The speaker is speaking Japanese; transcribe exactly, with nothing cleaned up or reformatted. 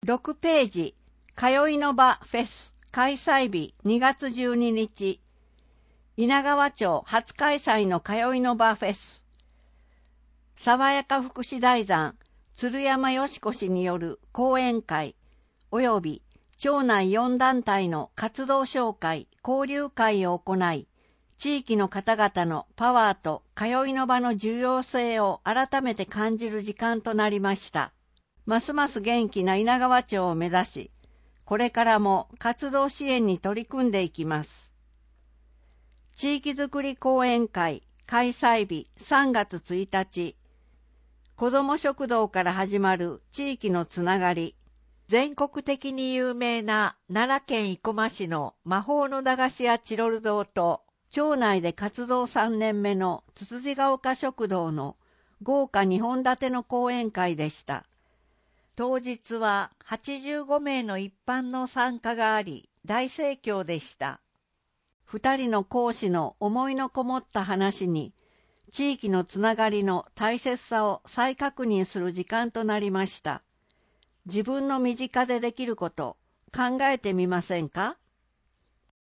ろくページ、通いの場フェス開催日にがつじゅうににち、稲川町初開催の通いの場フェス。爽やか福祉大山、鶴山よしこ氏による講演会、及び町内よん団体の活動紹介、交流会を行い、地域の方々のパワーと通いの場の重要性を改めて感じる時間となりました。ますます元気な稲川町を目指し、これからも活動支援に取り組んでいきます。地域づくり講演会開催日さんがつついたち、子ども食堂から始まる地域のつながり、全国的に有名な奈良県生駒市の魔法の駄菓子屋チロル堂と、町内で活動さんねんめのつつじが丘食堂の豪華にほん立ての講演会でした。当日ははちじゅうごめいの一般の参加があり、大盛況でした。二人の講師の思いのこもった話に、地域のつながりの大切さを再確認する時間となりました。自分の身近でできること、考えてみませんか？